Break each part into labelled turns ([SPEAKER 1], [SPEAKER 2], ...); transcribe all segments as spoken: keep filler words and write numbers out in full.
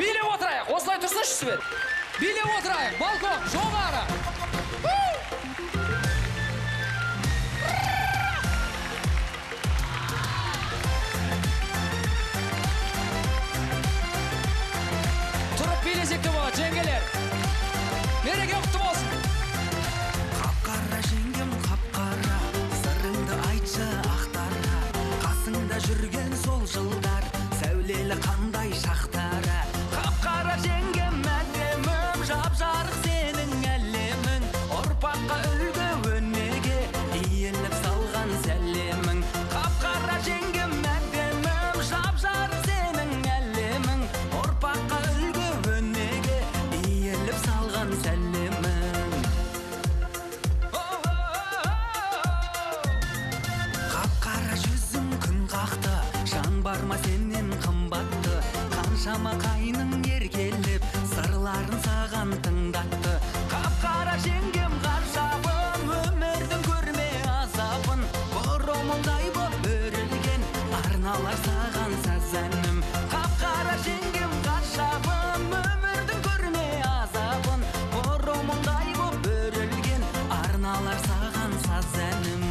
[SPEAKER 1] Билеп отырайық, осылай тұрсыншы Свет.
[SPEAKER 2] Билеп отырайық, балкон, жоғары.
[SPEAKER 1] Тұрып билесек те болады, жеңгелер. Мереке құтты болсын.
[SPEAKER 3] Қап-қара жеңгем, қап-қара, сырыңды айтшы ақтара. Қасыңда жүрген сол жылдар, сәулелі қандай шақтары. Қап-қара жеңгем, әдемім, жап-жарық сенің әлемің. Ұрпаққа үлгі өнеге, иіліп салған сәлемің. Қап-қара жеңгем, әдемім, жап-жарық сенің әлемің. Ұрпаққа үлгі өнеге, иіліп салған сәлемің. Қап-қара жүзің күн қақты, жан барма сенен қымбатты. Қаншама қайның еркеліп, сырларын саған тыңдатты. Қап-қара жеңгем ғажабым, өмірдің көрме азабын. Бұрымыңдай боп өрілген, арналар саған саз әнім. Қап-қара жеңгем ғажабым, өмірдің көрме азабын. Бұрымыңдай боп өрілген, арналар саған саз әнім.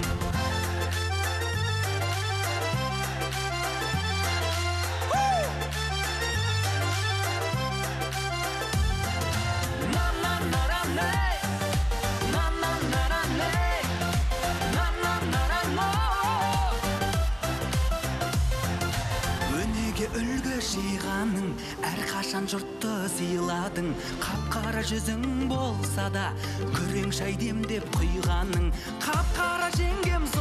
[SPEAKER 3] Өнеге үлгі жиғаның, әрқашан жұртты сыйладың. Қап-қара жүзің болса да, күрең шай демдеп құйғаның. Қап-қара жеңгем